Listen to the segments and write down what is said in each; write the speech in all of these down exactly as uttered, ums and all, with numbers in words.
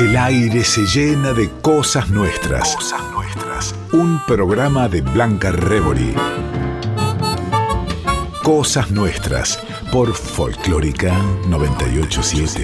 El aire se llena de cosas nuestras. Cosas nuestras. Un programa de Blanca Rebori. Cosas nuestras por Folclórica noventa y ocho punto siete.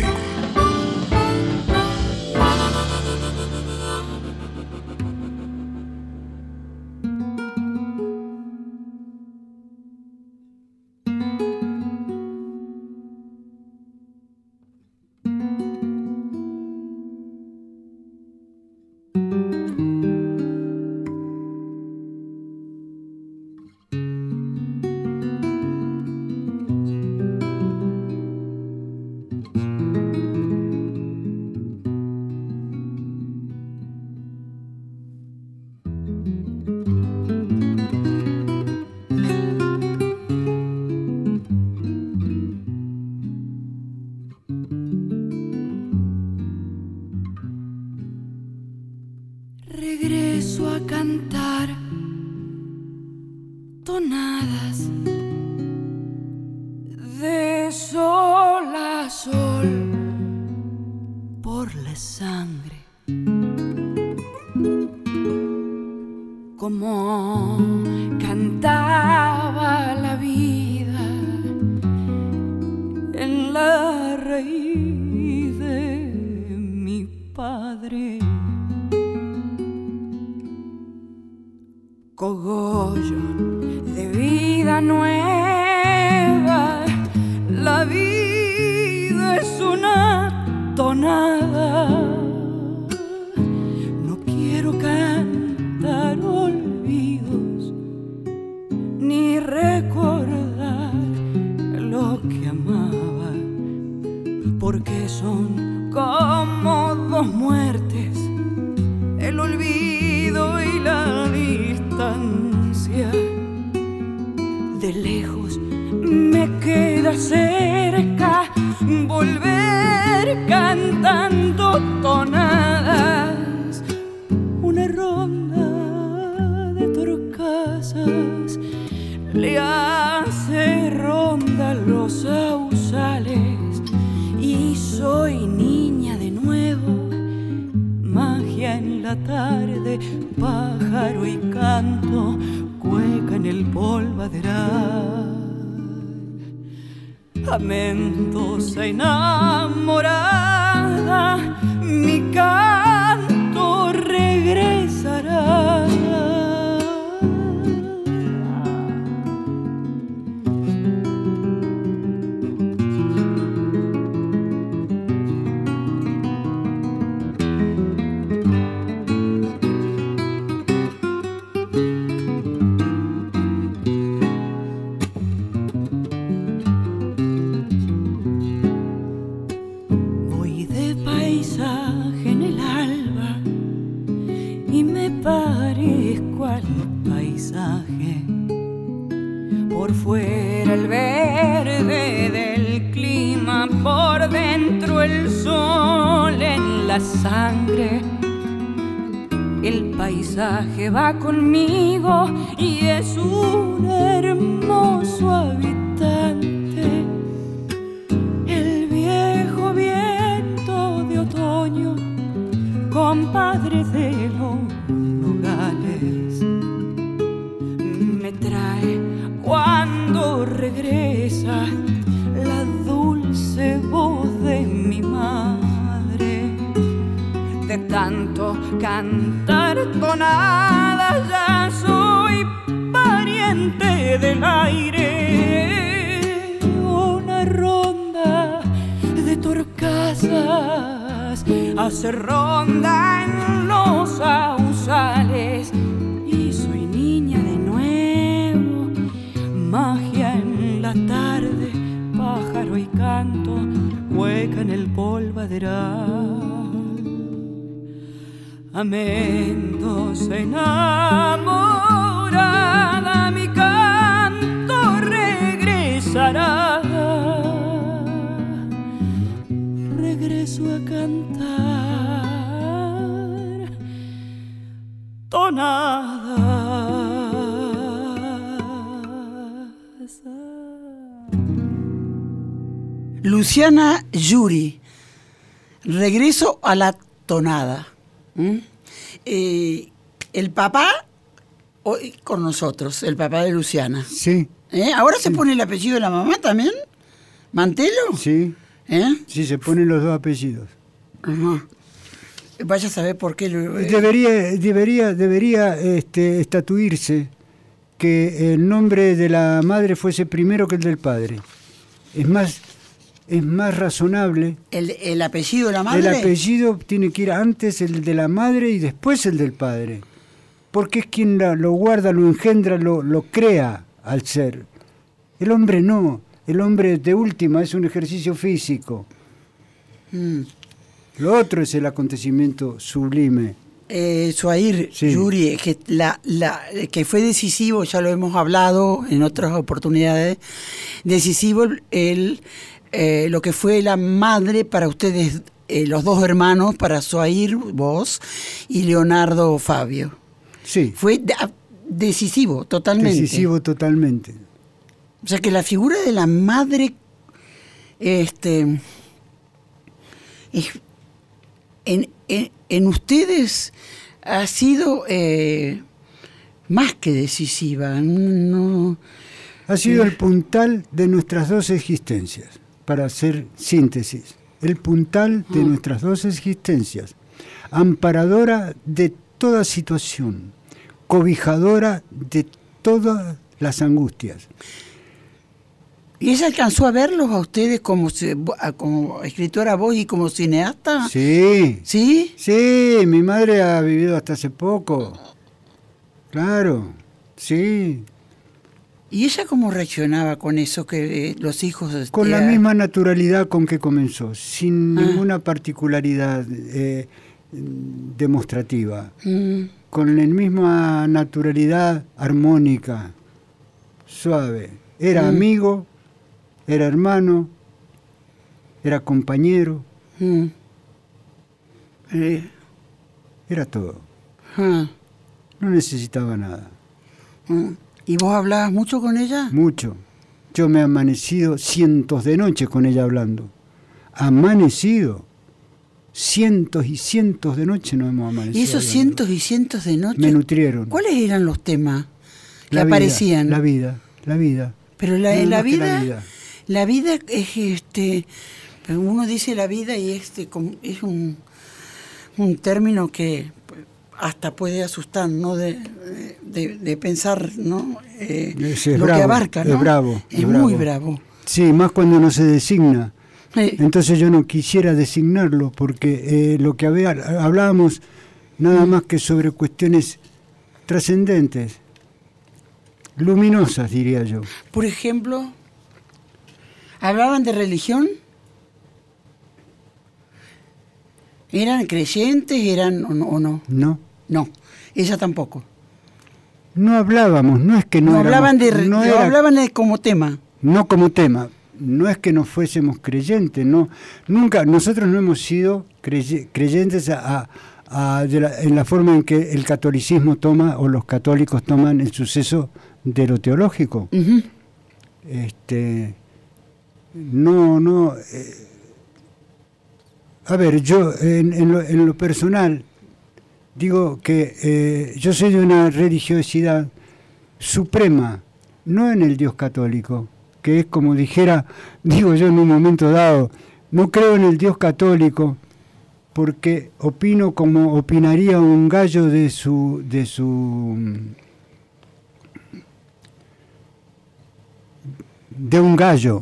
Regreso a cantar tonadas de sol a sol por la sangre, como cantaba la vida en la raíz de mi padre. Cogollo de vida nueva, la vida es una tonada. No quiero cantar olvidos ni recordar lo que amaba, porque son como dos muertes, el olvido y la distancia. De lejos me queda cerca volver cantando tonadas, una ronda de torcasas le hace ronda los sausales, y soy niña de nuevo, magia en la tarde, pájaro y canto, cueca en el polvaderal. A Mendoza enamorada, mi canto regresará. Parezco al paisaje, por fuera el verde del clima, por dentro el sol en la sangre. El paisaje va conmigo y es un hermoso habitante. El viejo viento de otoño, compadre de los nogales, me trae cuando regresa la dulce voz de mi madre. De tanto cantar tonadas ya soy pariente del aire. Una ronda de torcasas hace ronda en los sausales, y soy niña de nuevo, magia en la tarde, pájaro y canto, cueca en el polvaderal. A Mendoza enamorada, mi canto regresará. Regreso a cantar tonadas. Luciana Yuri. Regreso a la tonada. ¿Mm? Eh, el papá, hoy con nosotros, el papá de Luciana. Sí. ¿Eh? ¿Ahora sí. se pone el apellido de la mamá también? ¿Mantelo? Sí. ¿Eh? Sí, se ponen los dos apellidos. Ajá. Vaya a saber por qué. Lo, eh. Debería, debería, debería este, estatuirse que el nombre de la madre fuese primero que el del padre. Es más, es más razonable. ¿El, el apellido de la madre? El apellido tiene que ir antes el de la madre y después el del padre. Porque es quien la, lo guarda, lo engendra, lo, lo crea al ser. El hombre no. El hombre de última es un ejercicio físico. Mm. Lo otro es el acontecimiento sublime. Eh, Suair, Sí. Yuri, que, la, la, que fue decisivo, ya lo hemos hablado en otras oportunidades, decisivo el, el, eh, lo que fue la madre para ustedes, eh, los dos hermanos, para Suair, vos, y Leonardo Fabio. Sí. Fue de, decisivo, totalmente. Decisivo totalmente. O sea que la figura de la madre, este, es, en, en, en ustedes ha sido eh, más que decisiva. No, Ha sido eh, el puntal de nuestras dos existencias, para hacer síntesis. El puntal de Ah. nuestras dos existencias. Amparadora de toda situación. Cobijadora de todas las angustias. ¿Y ella alcanzó a verlos a ustedes como, se- como escritora vos y como cineasta? Sí. ¿Sí? Sí, mi madre ha vivido hasta hace poco. Claro, sí. ¿Y ella cómo reaccionaba con eso que eh, los hijos... Con este, la a- misma naturalidad con que comenzó, sin Ah. ninguna particularidad eh, demostrativa. Mm, Con la misma naturalidad armónica, suave. Era Mm. amigo, era hermano, era compañero, mm. Eh, era todo. ah, No necesitaba nada. mm. ¿Y vos hablabas mucho con ella? Mucho. Yo me he amanecido cientos de noches con ella hablando. Amanecido. Cientos y cientos de noches nos hemos amanecido. Y esos hablando. cientos y cientos de noches... Me nutrieron. ¿Cuáles eran los temas que La vida, aparecían? La vida, la vida. Pero la, No, la más que vida, la vida. la vida es este, uno dice la vida y este como- es un, un término que hasta puede asustar, ¿no? De, de, de pensar, ¿no? Eh, Es- es lo bravo, que abarca, ¿no? es bravo, Es, es muy bravo. bravo. Sí, más cuando no se designa. Eh, Entonces yo no quisiera designarlo porque eh, lo que había, hablábamos nada más que sobre cuestiones trascendentes, luminosas, diría yo. por ejemplo, ¿hablaban de religión? ¿Eran creyentes? ¿Eran o no? o no? No, No, ella tampoco. no hablábamos, no es que no, No, éramos- hablaban de, re- no no era- hablaban de como tema. no como tema, no es que no fuésemos creyentes, no, nunca, nosotros no hemos sido crey- creyentes a, a- a- de la- en la forma en que el catolicismo toma o los católicos toman el suceso de lo teológico. Ujú. Este, no, no. eh, a ver, yo en, en lo, en lo personal digo que eh, yo soy de una religiosidad suprema, no en el Dios católico, que es como dijera, digo yo en un momento dado, no creo en el Dios católico porque opino como opinaría un gallo de su de su de un gallo.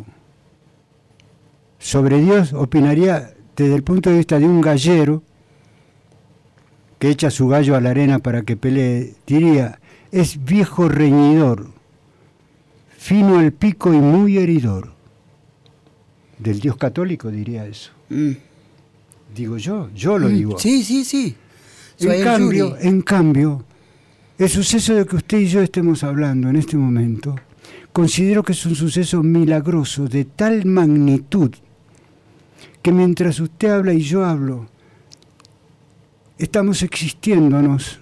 Sobre Dios opinaría desde el punto de vista de un gallero que echa su gallo a la arena para que pelee. Diría, es viejo reñidor, fino al pico y muy heridor. Del Dios católico diría eso. Mm. Digo yo, yo lo digo. Sí, sí, sí. En Soy el cambio, Yuri. en cambio, el suceso de que usted y yo estemos hablando en este momento, considero que es un suceso milagroso de tal magnitud que mientras usted habla y yo hablo, estamos existiéndonos.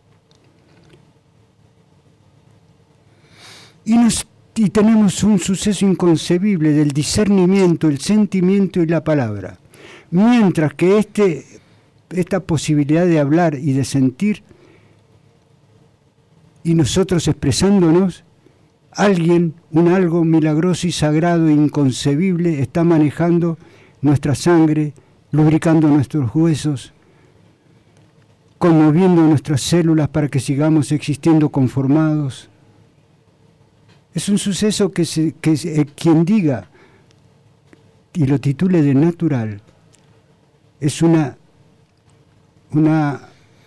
Y, nos, y tenemos un suceso inconcebible del discernimiento, el sentimiento y la palabra. Mientras que este esta posibilidad de hablar y de sentir, y nosotros expresándonos, alguien, un algo milagroso y sagrado e inconcebible está manejando nuestra sangre, lubricando nuestros huesos, conmoviendo nuestras células para que sigamos existiendo conformados. Es un suceso que, se, que se, eh, quien diga y lo titule de natural es una, una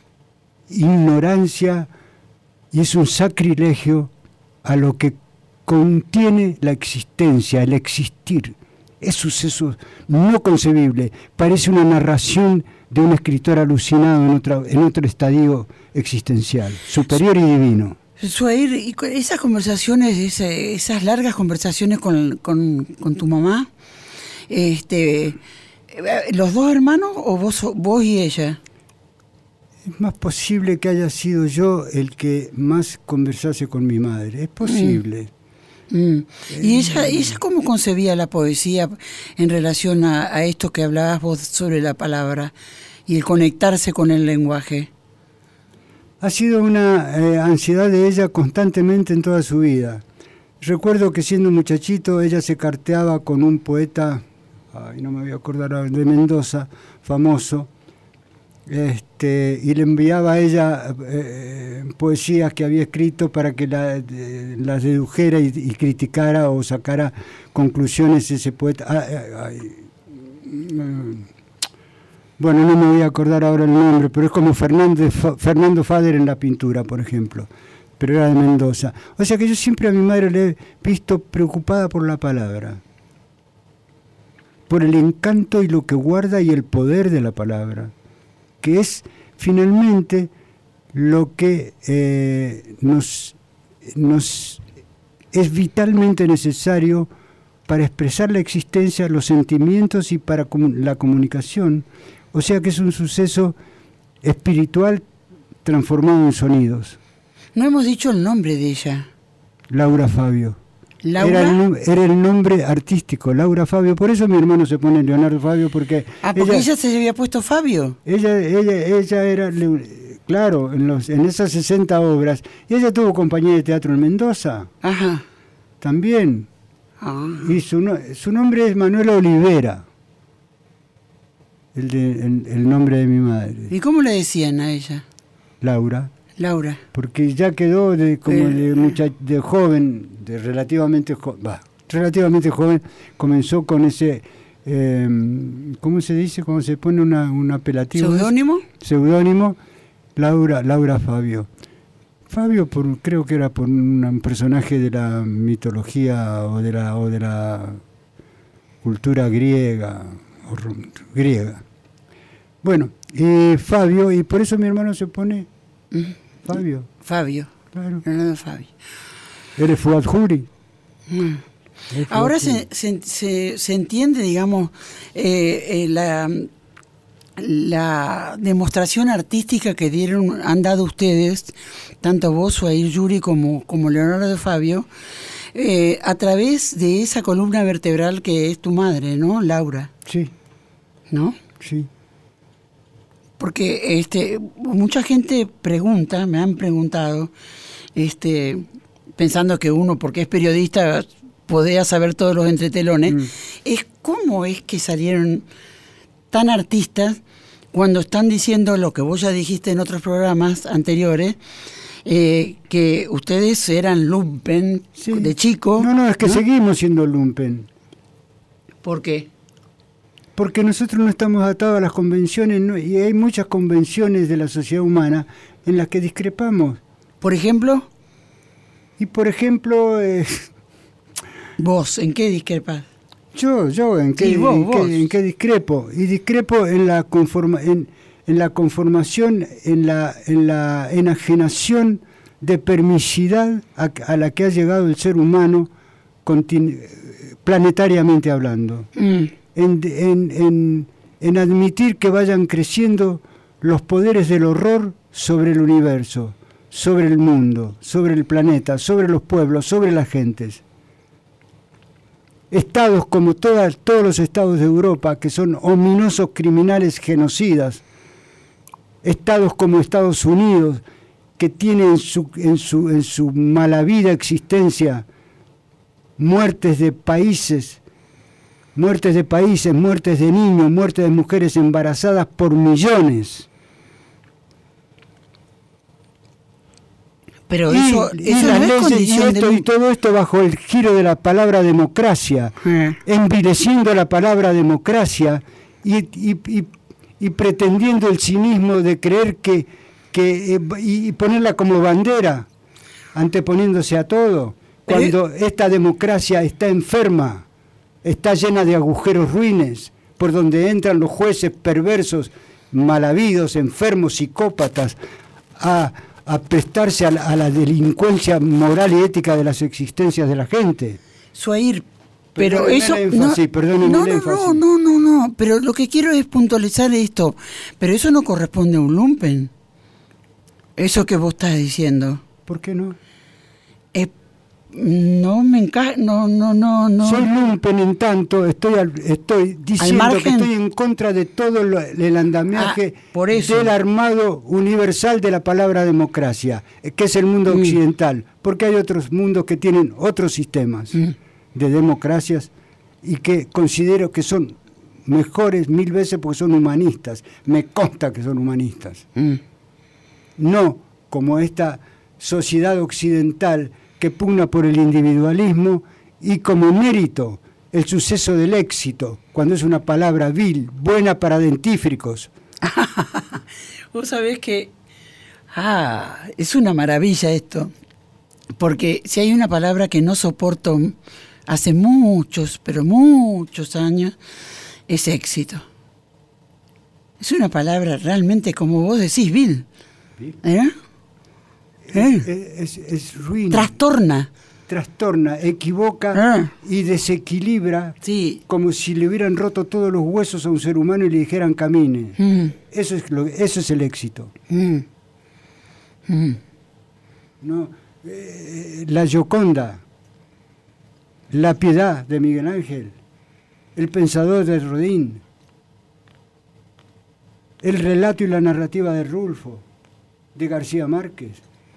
ignorancia y es un sacrilegio a lo que contiene la existencia, el existir. Es suceso no concebible, parece una narración de un escritor alucinado en, otra, en otro estadio existencial, superior y divino. Zuhair, y esas conversaciones, esa, esas largas conversaciones con, con, con tu mamá, este, ¿los dos hermanos o vos, vos y ella? Es más posible que haya sido yo el que más conversase con mi madre, es posible. Mm. Mm. ¿Y ella, ella cómo concebía la poesía en relación a, a esto que hablabas vos sobre la palabra y el conectarse con el lenguaje? Ha sido una eh, ansiedad de ella constantemente en toda su vida. Recuerdo que siendo un muchachito ella se carteaba con un poeta, ay, no me voy a acordar ahora, de Mendoza, famoso, este, y le enviaba a ella eh, poesías que había escrito para que la, de, las dedujera y, y criticara o sacara conclusiones ese poeta. Ay, ay, ay. Bueno, no me voy a acordar ahora el nombre, pero es como Fernando, Fernando Fader en la pintura, por ejemplo, pero era de Mendoza. O sea que yo siempre a mi madre le he visto preocupada por la palabra, por el encanto y lo que guarda y el poder de la palabra, que es finalmente lo que eh, nos, nos es vitalmente necesario para expresar la existencia, los sentimientos y para la comunicación. O sea que es un suceso espiritual transformado en sonidos. No hemos dicho el nombre de ella. Laura Fabio. ¿Laura? Era el, era el nombre artístico, Laura Fabio. Por eso mi hermano se pone Leonardo Fabio, porque... Ah, porque ella, ella se había puesto Fabio. Ella, ella, ella era, claro, en, los, en esas sesenta obras. Y ella tuvo compañía de teatro en Mendoza. Ajá. También. Ah. Y su, su nombre es Manuela Olivera. El, de, el, el nombre de mi madre. ¿Y cómo le decían a ella? Laura. Laura. Porque ya quedó de como eh. de, mucha, de joven, de relativamente joven, bah, relativamente joven, comenzó con ese, eh, ¿cómo se dice? ¿Cómo se pone una, un apelativo? ¿Seudónimo? Seudónimo, Laura, Laura Fabio. Fabio, por, creo que era por un personaje de la mitología o de la, o de la cultura griega, o, griega. Bueno, eh, Fabio, y por eso mi hermano se pone Fabio. Fabio. Claro. Leonardo Fabio. Eres Fuad Juri. Mm. Ahora se, se, se, se entiende, digamos, eh, eh, la, la demostración artística que dieron, han dado ustedes, tanto vos, Zuhair Yuri, como, como Leonardo Fabio, eh, a través de esa columna vertebral que es tu madre, ¿no, Laura? Sí. ¿No? Sí. Porque este, mucha gente pregunta, me han preguntado, este, pensando que uno, porque es periodista, podía saber todos los entretelones, mm. es cómo es que salieron tan artistas cuando están diciendo lo que vos ya dijiste en otros programas anteriores, eh, que ustedes eran lumpen sí. de chico. No, no, es que ¿no? seguimos siendo lumpen. ¿Por qué? Porque nosotros no estamos atados a las convenciones, no, y hay muchas convenciones de la sociedad humana en las que discrepamos. ¿Por ejemplo? Y por ejemplo... Eh, ¿Vos en qué discrepas? Yo, yo, ¿en qué, sí, vos, en, vos. Qué, en qué discrepo? Y discrepo en la conforma, en, en la conformación, en la, en la enajenación de permisidad a, a la que ha llegado el ser humano continu, planetariamente hablando. Mm. En, en, en, en admitir que vayan creciendo los poderes del horror sobre el universo, sobre el mundo, sobre el planeta, sobre los pueblos, sobre las gentes. Estados como todas, todos los estados de Europa, que son ominosos criminales genocidas, estados como Estados Unidos, que tienen en su, en su, en su malavida existencia muertes de países, muertes de países, muertes de niños, muertes de mujeres embarazadas por millones. Pero y, eso, y eso las no es leyes, y, condición esto, de... y todo esto bajo el giro de la palabra democracia, Eh. envileciendo la palabra democracia y, y, y, y pretendiendo el cinismo de creer que, que eh, y ponerla como bandera, anteponiéndose a todo, cuando esta democracia está enferma, está llena de agujeros ruines, por donde entran los jueces perversos, malavidos, enfermos, psicópatas, a, a prestarse a la, a la delincuencia moral y ética de las existencias de la gente. Suair, pero Perdóneme eso... el énfasis, no, perdóneme no, el no, énfasis. no, no, no, no, pero lo que quiero es puntualizar esto, pero eso no corresponde a un lumpen. Eso que vos estás diciendo. ¿Por qué no? Eh, no me encaja, no, no, no, no. Soy lumpen en tanto, estoy, al, estoy diciendo margen. que estoy en contra de todo lo, el andamiaje Ah, por eso. del armado universal de la palabra democracia, eh, que es el mundo Mm. occidental, porque hay otros mundos que tienen otros sistemas Mm. de democracias y que considero que son mejores mil veces porque son humanistas, me consta que son humanistas. Mm. No como esta sociedad occidental que pugna por el individualismo y como mérito el suceso del éxito, cuando es una palabra vil, buena para dentífricos. Vos sabés que... Ah, es una maravilla esto. Porque si hay una palabra que no soporto hace muchos, pero muchos años, es éxito. Es una palabra realmente, como vos decís, vil. ¿Eh? ¿Eh? Es, es, es ruina. Trastorna. Trastorna, equivoca Ah. y desequilibra, Sí. como si le hubieran roto todos los huesos a un ser humano y le dijeran camine. Mm, Eso es, lo, eso es el éxito. mm, mm. ¿No? Eh, la Gioconda, la Piedad de Miguel Ángel, el Pensador de Rodin, el relato y la narrativa de Rulfo, de García Márquez,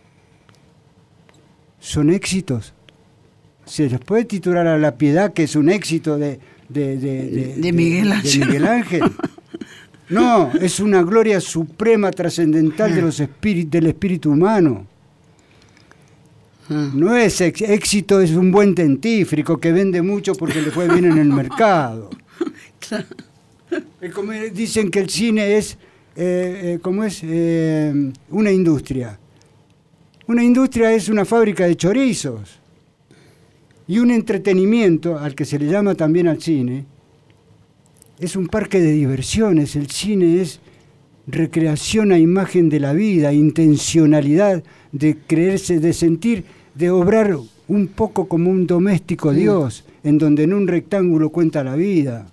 son éxitos. Se les puede titular a La Piedad, que es un éxito de, de, de, de, De Miguel de- Ángel. de Miguel Ángel. No, es una gloria suprema, trascendental de los espíritus, del espíritu humano. Ah. No es ex- éxito, es un buen dentífrico que vende mucho porque le fue bien en el mercado. Es como dicen que el cine es, eh, eh, ¿cómo es? Eh, una industria. Una industria es una fábrica de chorizos. Y un entretenimiento, al que se le llama también al cine, es un parque de diversiones. El cine es recreación a imagen de la vida, intencionalidad de creerse, de sentir, de obrar un poco como un doméstico Dios, en donde en un rectángulo cuenta la vida.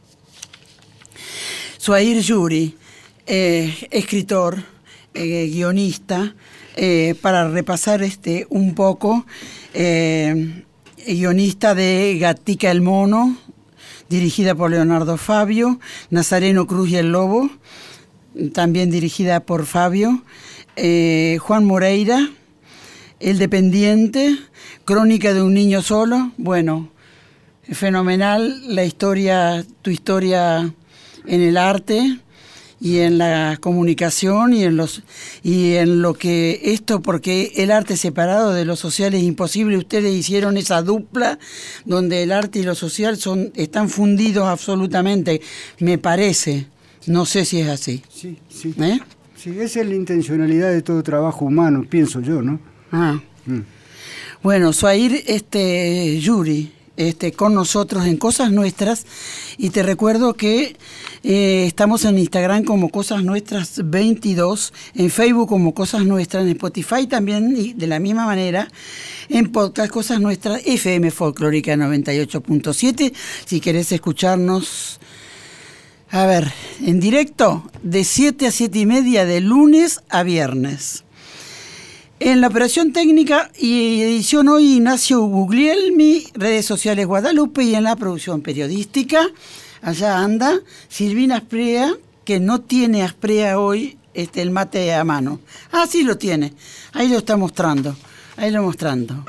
Suair Yuri, eh, escritor, eh, guionista, eh, para repasar este un poco, eh, guionista de Gatica el Mono, dirigida por Leonardo Fabio, Nazareno Cruz y el Lobo, también dirigida por Fabio, eh, Juan Moreira, El Dependiente, Crónica de un niño solo, bueno, fenomenal la historia, tu historia en el arte y en la comunicación y en los y en lo que esto, porque el arte separado de lo social es imposible. Ustedes hicieron esa dupla donde el arte y lo social son están fundidos absolutamente, me parece. No sé si es así. Sí, sí. ¿Eh? Sí, esa es la intencionalidad de todo trabajo humano, pienso yo, ¿no? Ah. Mm. Bueno, Suair este, Yuri, este, con nosotros en Cosas Nuestras, y te recuerdo que eh, estamos en Instagram como Cosas Nuestras veintidós, en Facebook como Cosas Nuestras, en Spotify también, y de la misma manera, en podcast Cosas Nuestras, F M Folclórica noventa y ocho punto siete, si querés escucharnos, a ver, en directo, de siete a siete y media, de lunes a viernes. En la operación técnica y edición hoy, Ignacio Guglielmi, redes sociales Guadalupe, y en la producción periodística, allá anda Silvina Asprea, que no tiene Asprea hoy este, el mate a mano. Ah, sí lo tiene. Ahí lo está mostrando. Ahí lo mostrando.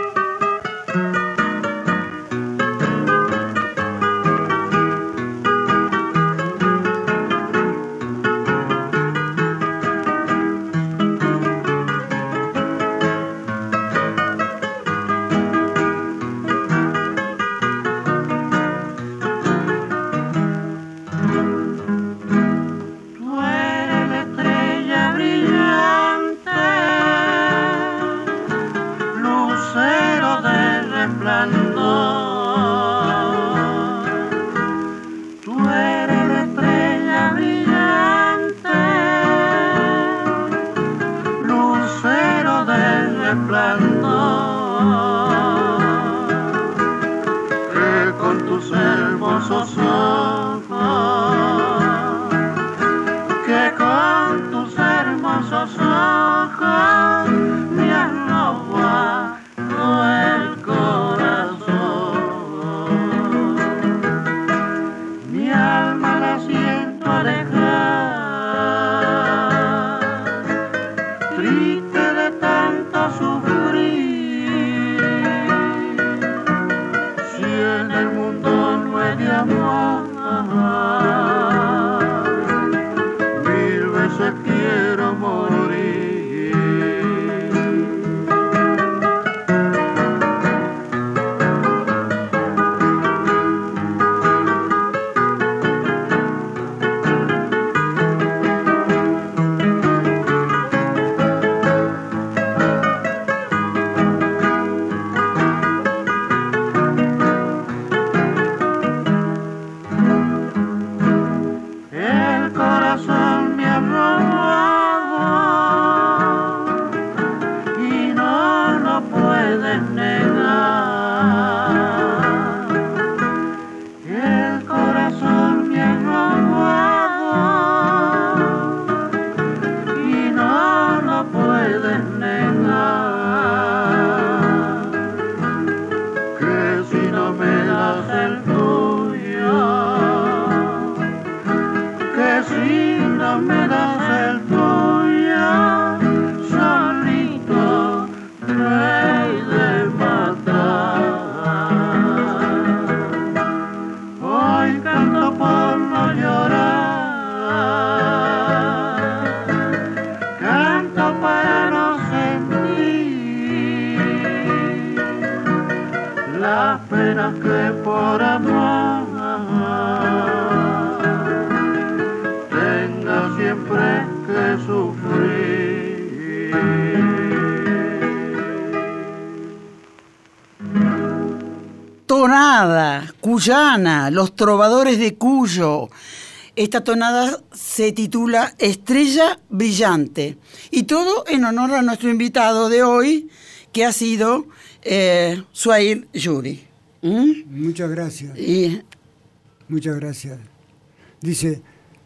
Tonada cuyana, Los Trovadores de Cuyo. Esta tonada se titula Estrella Brillante. Y todo en honor a nuestro invitado de hoy, que ha sido eh, Zuhair Yuri. ¿Mm? Muchas gracias. Y, Muchas gracias. Dice...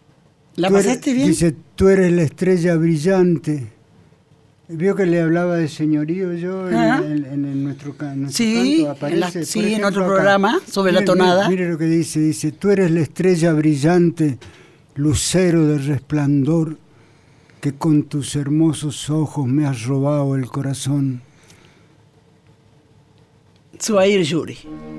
¿La tú pasaste eres, bien? Dice, tú eres la estrella brillante. Vio que le hablaba de señorío yo en, ¿Ah? en, en, en nuestro, en nuestro Sí, canto. Aparece, en la- por sí, en ejemplo, otro acá. programa sobre la Mire, tonada. Mire, mire lo que dice, dice, tú eres la estrella brillante, lucero de resplandor, que con tus hermosos ojos me has robado el corazón. Zuhair Yuri.